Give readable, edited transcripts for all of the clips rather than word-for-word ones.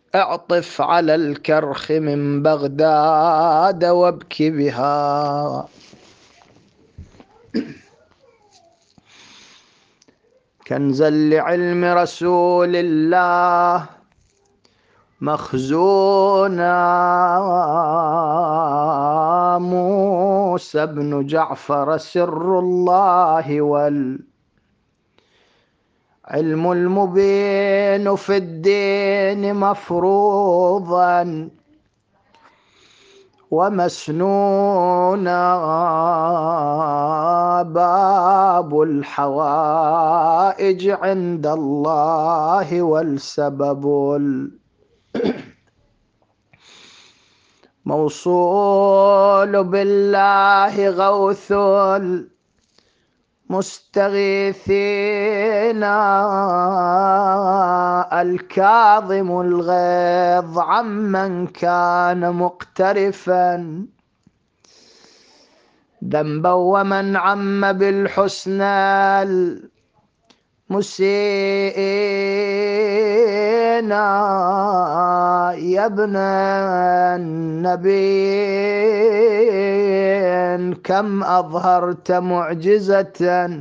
اعطف على الكرخ من بغداد وابكي بها. كنزا لعلم رسول الله مخزونا، موسى بن جعفر سر الله والعلم المبين في الدين مفروضا ومسنونا، باب الحوائج عند الله والسبب موصول بالله غوث المستغيثين، الكاظم الغيظ عمن كان مقترفا ذنبا، ومن عم بالحسنى المسيئين. يا ابن النبي كم أظهرت معجزة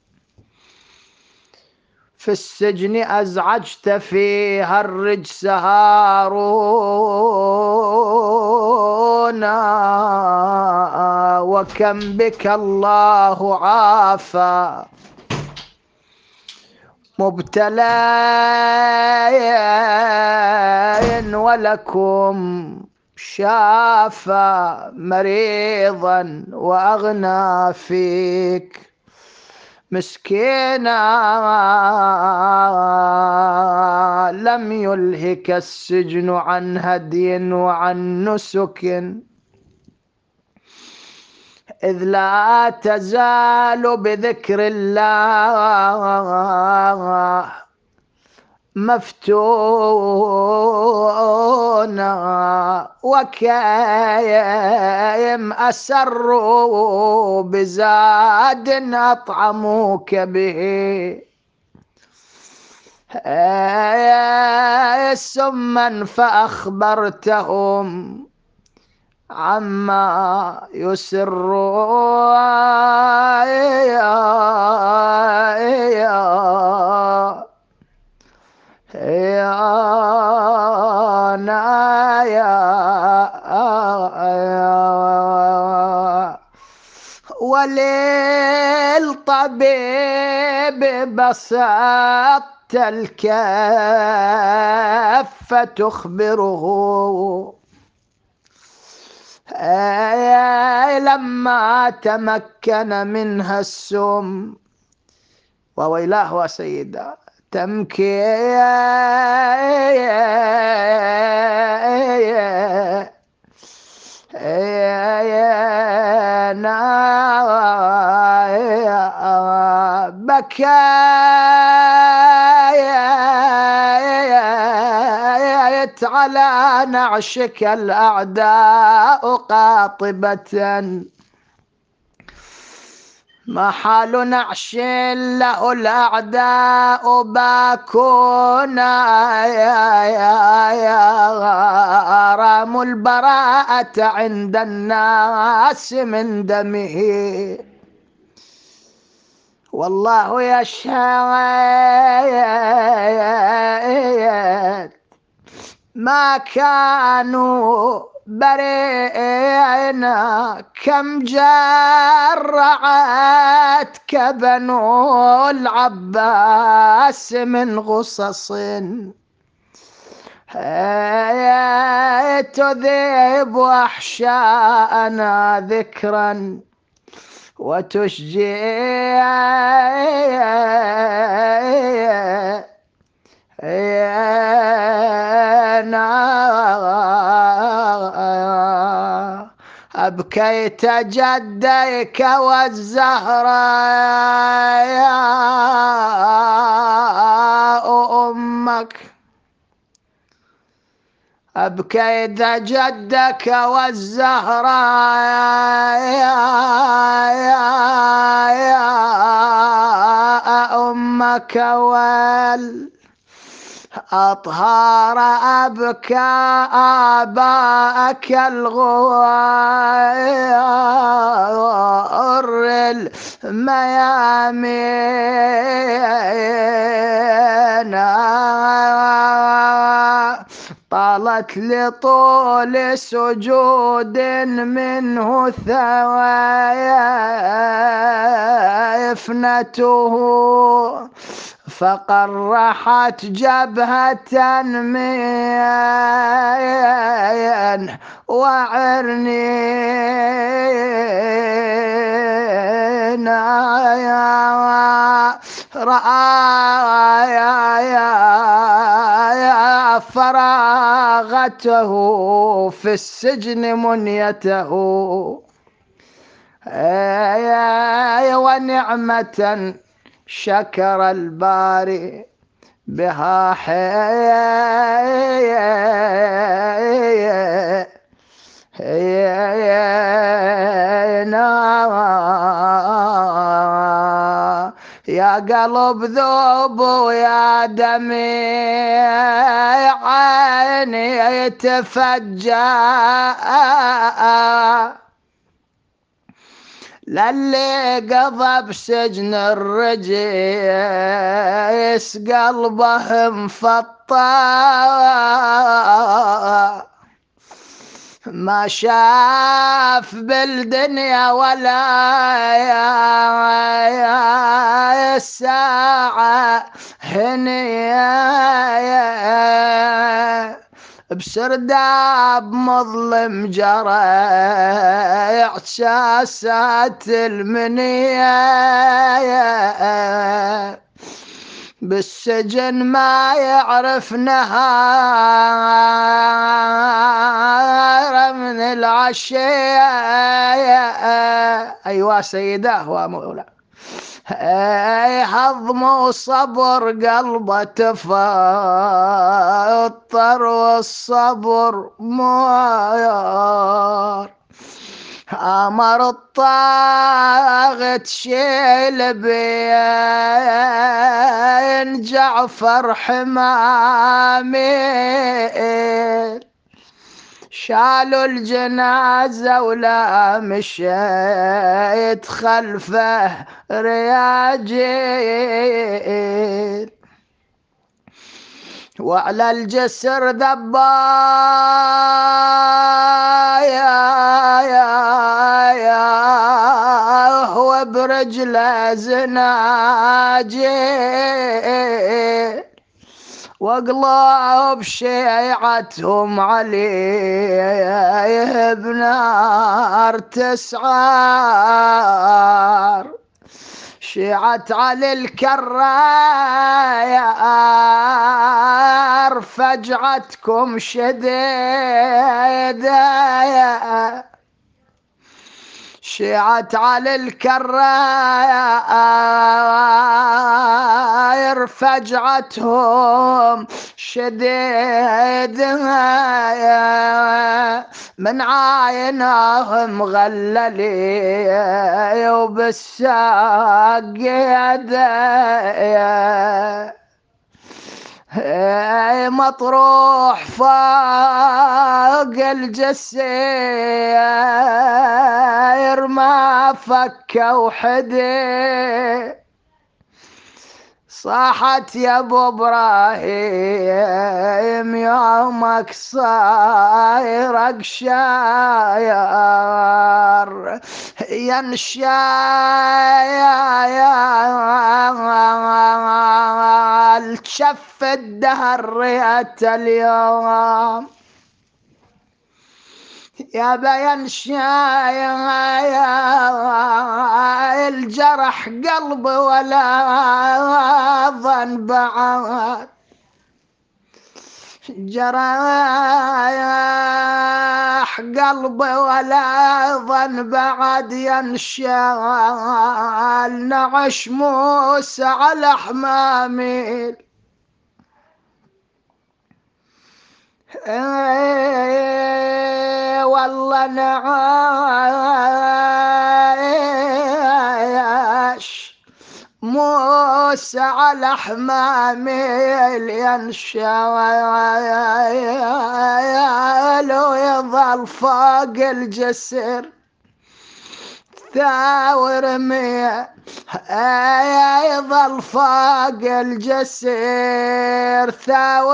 في السجن أزعجت فيها الرجس هارون، وكم بك الله عافى مبتلين، ولكم شافى مريضا وأغنى فيك مسكينا. لم يلهك السجن عن هدي وعن نسك، إذ لا تزال بذكر الله مفتونا، وكايم أسروا بزاد أطعموك به سما فأخبرتهم عما يسرون. يا وللطبيب بسطت الكف تخبره لما تمكن منها السم. وويلاه سيدا تمكي بكيت على نعشك الأعداء قاطبة، ما حال نعش له الأعداء باكونا، رام البراءة عند الناس من دمه، والله يشهد ما كانوا برئنا، كم جرعتك بنو العباس من غصص تذيب أحشاءنا ذكرا وتشجي أبكيت جديك والزهراء أمك، أبكيت جدك والزهراء أمك أطهار أبكى آباءك الغوار الميامين، طالت لطول سجود منه ثوايا افنته، فقرحت جبهة من وعرنين، رأى فراغته في السجن منيته، ونعمة شكر الباري بها يا قلب ذوب ويا دمي عيني يتفجأ، للي قضى بسجن الرجيس قلبه مفطر، ما شاف بالدنيا ولا يا الساعة هنية، بسرداب مظلم جرى احساسات المنية، بالسجن ما يعرف نهار من العشية. أيوة سيداه ومولاه، هضم وصبر قلبه تفطر، والصبر مويار، أمر الطاغت شيل بين جعفر حمامي، شالوا الجنازة ولا مشيت خلفه رياجيل، وعلى الجسر ذبايا هو برجله زناجيل، واقلاب شيعتهم عليه بنار تسعار، شيعت على الكراير فجعتكم شديدة، شيعت على الكراير فجعتهم شديدة، من عاينهم غللي وبالساق يدي، مطروح فوق الجسير ما فك وحدي، صاحت يا ابو ابراهيم يومك صاير قشاير، ينشايل شف الدهر ريت اليوم، يا بين الجرح قلبي ولا ظن بعد، جرح قلبي ولا ظن بعد، ينشال نعش موسى على حمامي، والله نعاش مو وسع الأحمام ينشال ويظل فوق الجسر ثاور مية يظل فوق الجسر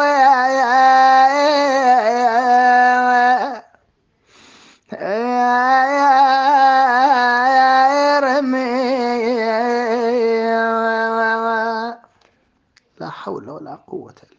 ثاور يرمي. لا حول ولا قوة إلا بالله.